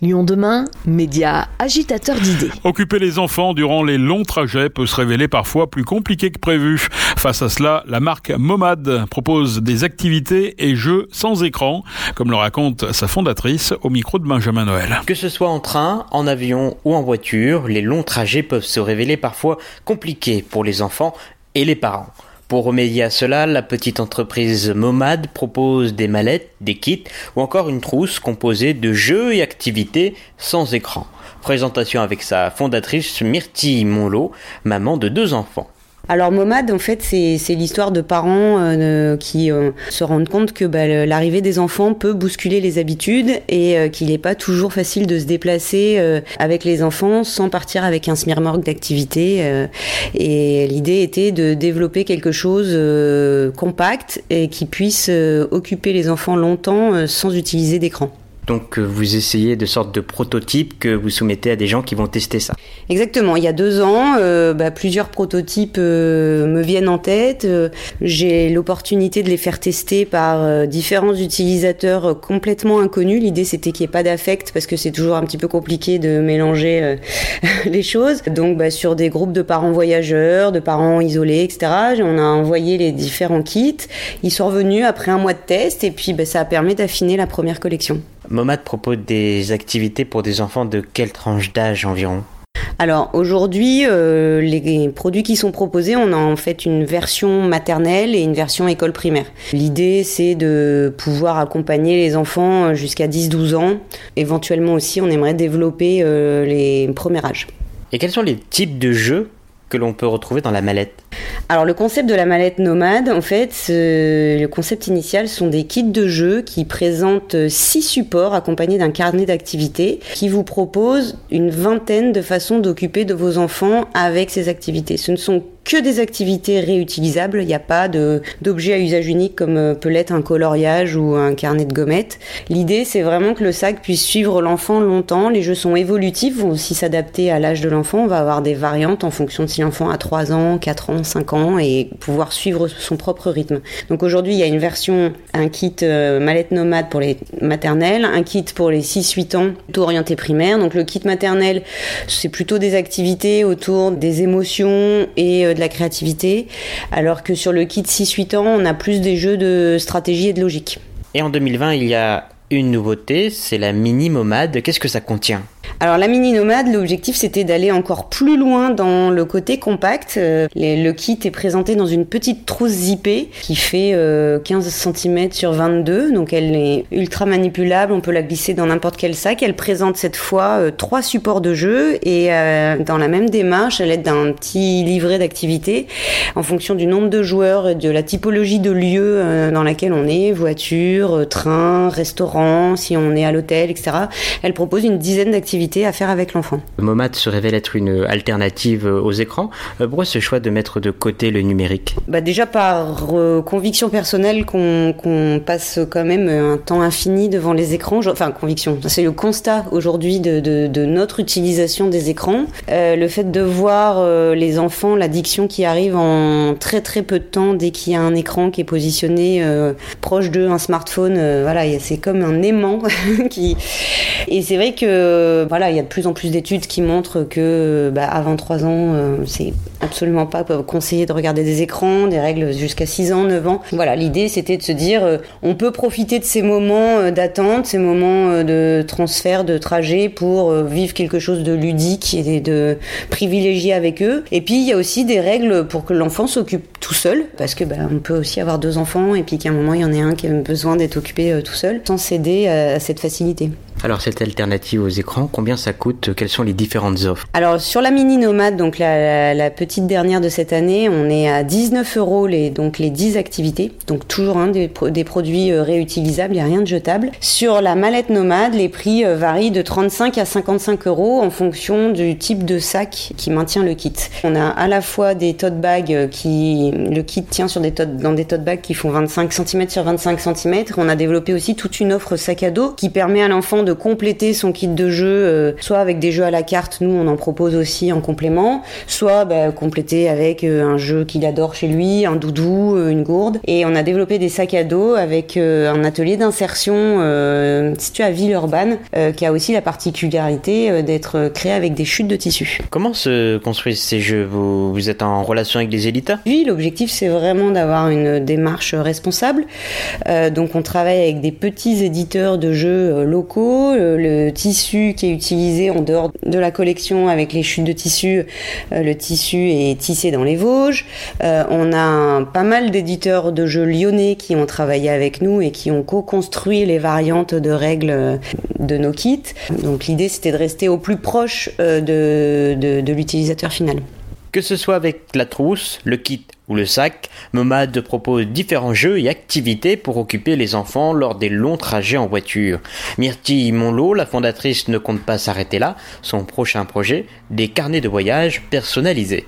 Lyon demain, média agitateur d'idées. Occuper les enfants durant les longs trajets peut se révéler parfois plus compliqué que prévu. Face à cela, la marque Momad propose des activités et jeux sans écran, comme le raconte sa fondatrice au micro de Benjamin Noël. Que ce soit en train, en avion ou en voiture, les longs trajets peuvent se révéler parfois compliqués pour les enfants et les parents. Pour remédier à cela, la petite entreprise Momad propose des mallettes, des kits ou encore une trousse composée de jeux et activités sans écran. Présentation avec sa fondatrice Myrtille Monlot, maman de 2 enfants. Alors Momad, en fait, c'est l'histoire de parents qui se rendent compte que l'arrivée des enfants peut bousculer les habitudes et qu'il n'est pas toujours facile de se déplacer avec les enfants sans partir avec un smirmorgue d'activités. Et l'idée était de développer quelque chose compact et qui puisse occuper les enfants longtemps sans utiliser d'écran. Donc vous essayez de sortes de prototypes que vous soumettez à des gens qui vont tester ça. Exactement, il y a 2 ans, plusieurs prototypes me viennent en tête. J'ai l'opportunité de les faire tester par différents utilisateurs complètement inconnus. L'idée c'était qu'il n'y ait pas d'affect parce que c'est toujours un petit peu compliqué de mélanger les choses. Donc sur des groupes de parents voyageurs, de parents isolés, etc. On a envoyé les différents kits. Ils sont revenus après un mois de test et puis ça a permis d'affiner la première collection. Momad propose des activités pour des enfants de quelle tranche d'âge environ ? Alors aujourd'hui, les produits qui sont proposés, on a en fait une version maternelle et une version école primaire. L'idée, c'est de pouvoir accompagner les enfants jusqu'à 10-12 ans. Éventuellement aussi, on aimerait développer les premiers âges. Et quels sont les types de jeux que l'on peut retrouver dans la mallette ? Alors le concept de la mallette Nomade, en fait, le concept initial sont des kits de jeux qui présentent 6 supports accompagnés d'un carnet d'activités qui vous propose une vingtaine de façons d'occuper de vos enfants avec ces activités. Ce ne sont que des activités réutilisables, il n'y a pas d'objet à usage unique comme peut l'être un coloriage ou un carnet de gommettes. L'idée, c'est vraiment que le sac puisse suivre l'enfant longtemps. Les jeux sont évolutifs, vont aussi s'adapter à l'âge de l'enfant. On va avoir des variantes en fonction de si l'enfant a 3 ans, 4 ans, 5 ans et pouvoir suivre son propre rythme. Donc aujourd'hui, il y a une version, un kit mallette nomade pour les maternelles, un kit pour les 6-8 ans, plutôt orienté primaire. Donc le kit maternel, c'est plutôt des activités autour des émotions et de la créativité, alors que sur le kit 6-8 ans, on a plus des jeux de stratégie et de logique. Et en 2020, il y a une nouveauté, c'est la mini Momad. Qu'est-ce que ça contient ? Alors la mini Nomade, l'objectif c'était d'aller encore plus loin dans le côté compact. Le kit est présenté dans une petite trousse zippée qui fait 15 cm sur 22, donc elle est ultra manipulable, on peut la glisser dans n'importe quel sac. Elle présente cette fois 3 supports de jeu et dans la même démarche, à l'aide d'un petit livret d'activités, en fonction du nombre de joueurs et de la typologie de lieu dans laquelle on est, voiture, train, restaurant, si on est à l'hôtel, etc. Elle propose une dizaine d'activités à faire avec l'enfant. Momad se révèle être une alternative aux écrans. Pourquoi ce choix de mettre de côté le numérique ? Déjà par conviction personnelle qu'on passe quand même un temps infini devant les écrans. Enfin, conviction, c'est le constat aujourd'hui de notre utilisation des écrans. Le fait de voir les enfants, l'addiction qui arrive en très très peu de temps dès qu'il y a un écran qui est positionné proche d'eux, un smartphone, c'est comme un aimant Et c'est vrai que il y a de plus en plus d'études qui montrent que avant 3 ans, c'est absolument pas conseillé de regarder des écrans, des règles jusqu'à 6 ans, 9 ans. Voilà, l'idée c'était de se dire on peut profiter de ces moments d'attente, ces moments de transfert, de trajet pour vivre quelque chose de ludique et de privilégié avec eux. Et puis il y a aussi des règles pour que l'enfant s'occupe tout seul, parce que on peut aussi avoir 2 enfants et puis qu'à un moment il y en ait un qui a besoin d'être occupé tout seul, sans céder à cette facilité. Alors cette alternative aux écrans, combien ça coûte ? Quelles sont les différentes offres ? Alors sur la mini Nomade, donc la petite dernière de cette année, on est à 19 € les 10 activités, donc toujours des produits réutilisables, il n'y a rien de jetable. Sur la mallette Nomade, les prix varient de 35 à 55 € en fonction du type de sac qui maintient le kit. On a à la fois des tote bags qui le kit tient dans des tote bags qui font 25 cm sur 25 cm. On a développé aussi toute une offre sac à dos qui permet à l'enfant de compléter son kit de jeu, soit avec des jeux à la carte, nous on en propose aussi en complément, soit compléter avec un jeu qu'il adore chez lui, un doudou, une gourde. Et on a développé des sacs à dos avec un atelier d'insertion situé à Villeurbanne, qui a aussi la particularité d'être créé avec des chutes de tissu. Comment se construisent ces jeux ? Vous êtes en relation avec des éditeurs ? Oui, l'objectif c'est vraiment d'avoir une démarche responsable. Donc on travaille avec des petits éditeurs de jeux locaux. Le tissu qui est utilisé en dehors de la collection avec les chutes de tissu, le tissu est tissé dans les Vosges. On a pas mal d'éditeurs de jeux lyonnais qui ont travaillé avec nous et qui ont co-construit les variantes de règles de nos kits. Donc l'idée c'était de rester au plus proche de l'utilisateur final. Que ce soit avec la trousse, le kit ou le sac, Momad propose différents jeux et activités pour occuper les enfants lors des longs trajets en voiture. Myrtille Monlot, la fondatrice, ne compte pas s'arrêter là. Son prochain projet, des carnets de voyage personnalisés.